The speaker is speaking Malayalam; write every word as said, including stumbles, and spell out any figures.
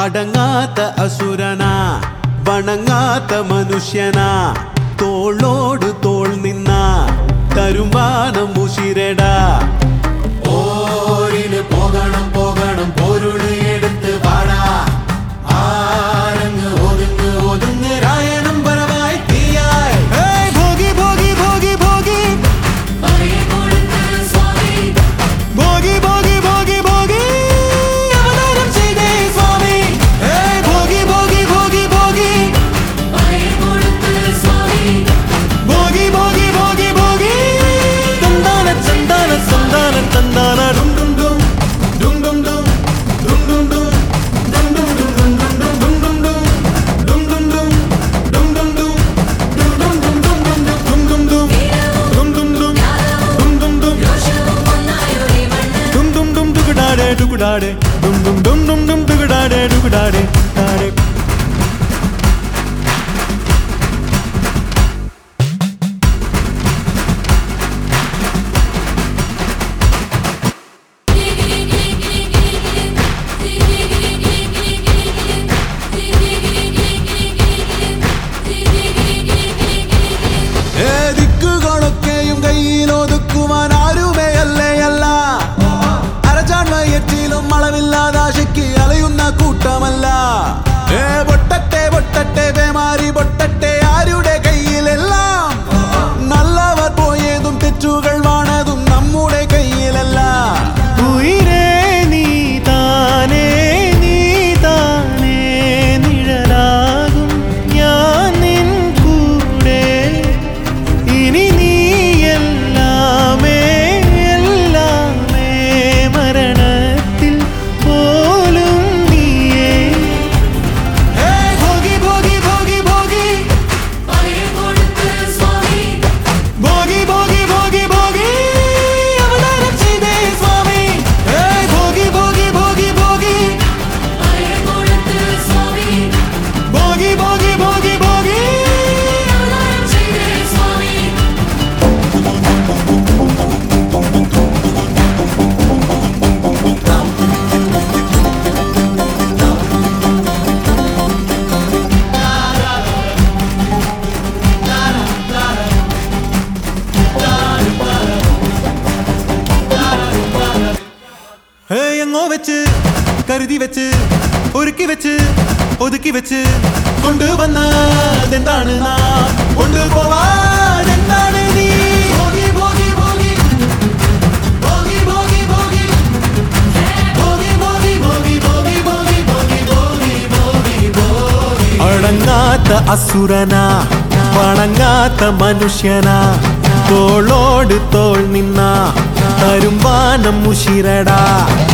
അടങ്ങാത്ത അസുരനാ വണങ്ങാത്ത മനുഷ്യനാ തോളോട് തോൾ നിന്ന തരുമാനം ഉശിരടാ ഓരിന് പോകണം പോകണം പൊരുള് എടുത്ത് വാടാ ആരങ്ങ് ഒതുങ്ങ് ഒതുങ്ങ് രായണം പരമായി തീയായി ഭോഗി ഭോഗി ഭോഗി ഭോഗി ഭോഗി ഭോഗി ഭോഗി ഭോഗി അവതാരം ചെയ്തേ സ്വാമി ഭോഗി ഭോഗി ഭോഗി ഭോഗി ഭോഗി ഭോഗി ഭോഗി ഭോഗി തന്താന ചന്ദാന സന്താന തന്താന ഡും ഡും ഡും ഡും ഡും ഡും ഡും ഡും ഡും Dugudade, dum dum dum dum dum dugudade, dugudade, dade. ദിക്കുകളൊക്കെയും കയ്യിലൊതുക്കുവാൻ ആരുമേ അല്ലേ അല്ല അരചാൺവയറ്റിലും അളവില്ലാതാശയ്ക്ക് അലയുന്ന കൂട്ടമല്ല ഏ പൊട്ടട്ടെ പൊട്ടട്ടെ പേമാരി പൊട്ടട്ടെ ആരുടെ കയ്യിലെല്ലാം നല്ലവർ പോയതും തെറ്റുകൾ വാണതും നമ്മുടെ കയ്യിലല്ല ഉയിരേ നീ താനേ നീ താനേ നിഴലാകും ഞാൻ നിൻ കൂടെ ഇനി നീ എല്ലാമേ എല്ലാമേ മരണത്തിൽ പോലും നീയേ ഭോഗി ഭോഗി ഭോഗി ഭോഗി ഭോഗി ഭോഗി ഭോഗി ഭോഗി അവതാരം ചെയ്തേ സ്വാമി ഭോഗി ഭോഗി ഭോഗി ഭോഗി ഭോഗി ഭോഗി ഭോഗി ഭോഗി എങ്ങോ വെച്ച് കരുതി വെച്ച് ഒരുക്കി വെച്ച് ഒതുക്കി വെച്ച് കൊണ്ടുവന്നതെന്താണ് നാം കൊണ്ടുപോവാൻ എന്താണ് നീ ഭോഗി ഭോഗി ഭോഗി ഭോഗി ഭോഗി ഭോഗി ഭോഗി ഭോഗി ഭോഗി ഭോഗി ഭോഗി ഭോഗി ഭോഗി ഭോഗി ഭോഗി അടങ്ങാത്ത അസുരനാ വണങ്ങാത്ത മനുഷ്യനാ തോളോട് തോൾ നിന്ന തരുമാനം ഉശിരടാ